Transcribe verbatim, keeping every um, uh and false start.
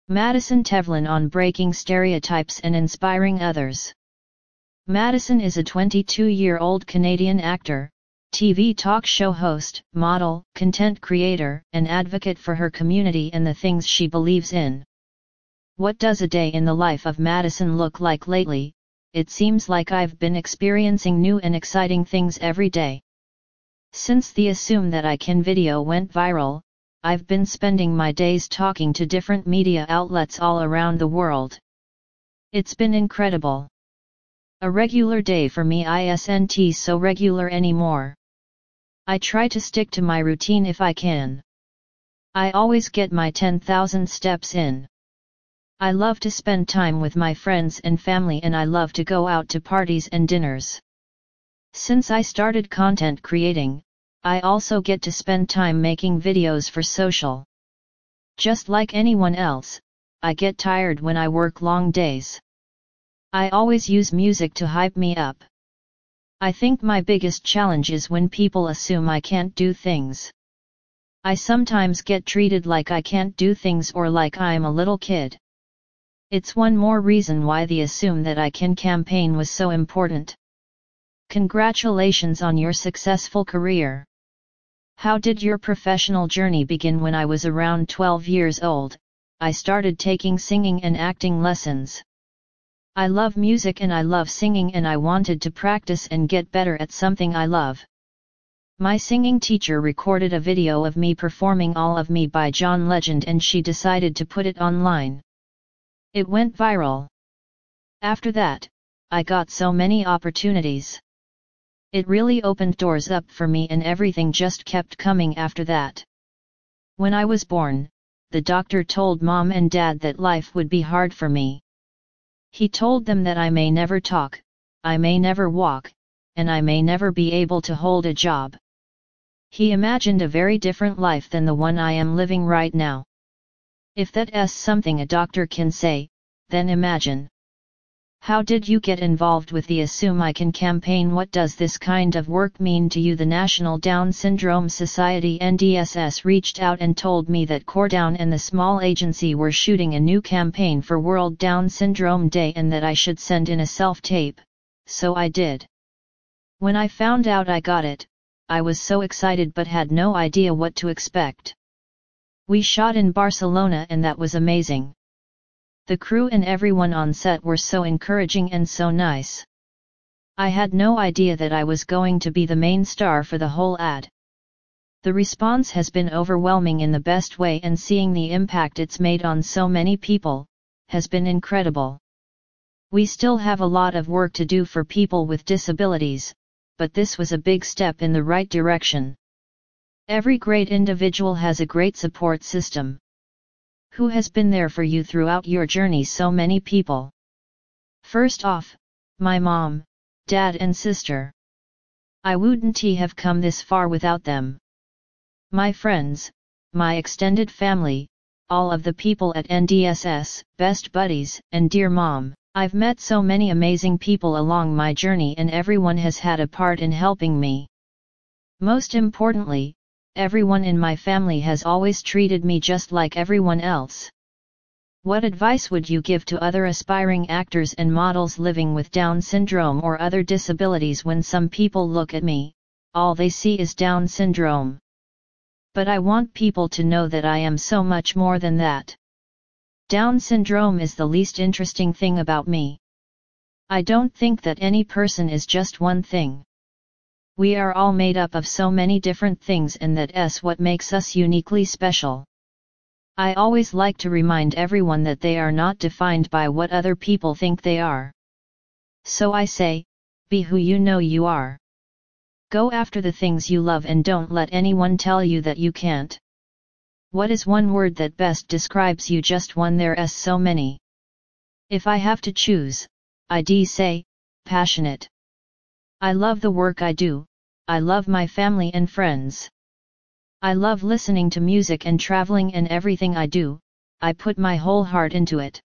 Madison Tevlin on breaking stereotypes and inspiring others. Madison is a twenty-two-year-old Canadian actor, T V talk show host, model, content creator, and advocate for her community and the things she believes in. What does a day in the life of Madison look like lately? It seems like I've been experiencing new and exciting things every day. Since the Assume That I Can video went viral, I've been spending my days talking to different media outlets all around the world. It's been incredible. A regular day for me isn't so regular anymore. I try to stick to my routine if I can. I always get my ten thousand steps in. I love to spend time with my friends and family, and I love to go out to parties and dinners. Since I started content creating, I also get to spend time making videos for social. Just like anyone else, I get tired when I work long days. I always use music to hype me up. I think my biggest challenge is when people assume I can't do things. I sometimes get treated like I can't do things or like I'm a little kid. It's one more reason why the Assume That I Can campaign was so important. Congratulations on your successful career. How did your professional journey begin? When I was around twelve years old, I started taking singing and acting lessons. I love music and I love singing, and I wanted to practice and get better at something I love. My singing teacher recorded a video of me performing All of Me by John Legend, and she decided to put it online. It went viral. After that, I got so many opportunities. It really opened doors up for me, and everything just kept coming after that. When I was born, the doctor told mom and dad that life would be hard for me. He told them that I may never talk, I may never walk, and I may never be able to hold a job. He imagined a very different life than the one I am living right now. If that's something a doctor can say, then imagine. How did you get involved with the Assume I Can campaign? What does this kind of work mean to you? The National Down Syndrome Society N D S S reached out and told me that CoreDown and the small agency were shooting a new campaign for World Down Syndrome Day, and that I should send in a self-tape, so I did. When I found out I got it, I was so excited but had no idea what to expect. We shot in Barcelona and that was amazing. The crew and everyone on set were so encouraging and so nice. I had no idea that I was going to be the main star for the whole ad. The response has been overwhelming in the best way, and seeing the impact it's made on so many people has been incredible. We still have a lot of work to do for people with disabilities, but this was a big step in the right direction. Every great individual has a great support system. Who has been there for you throughout your journey? So many people. First off, my mom, dad and sister. I wouldn't have come this far without them. My friends, my extended family, all of the people at N D S S, best buddies, and dear mom. I've met so many amazing people along my journey, and everyone has had a part in helping me. Most importantly, everyone in my family has always treated me just like everyone else. What advice would you give to other aspiring actors and models living with Down syndrome or other disabilities? When some people look at me, all they see is Down syndrome. But I want people to know that I am so much more than that. Down syndrome is the least interesting thing about me. I don't think that any person is just one thing. We are all made up of so many different things, and that's what makes us uniquely special. I always like to remind everyone that they are not defined by what other people think they are. So I say, be who you know you are. Go after the things you love and don't let anyone tell you that you can't. What is one word that best describes you? Just one. There's so many. If I have to choose, I'd say, passionate. I love the work I do, I love my family and friends. I love listening to music and traveling, and everything I do, I put my whole heart into it.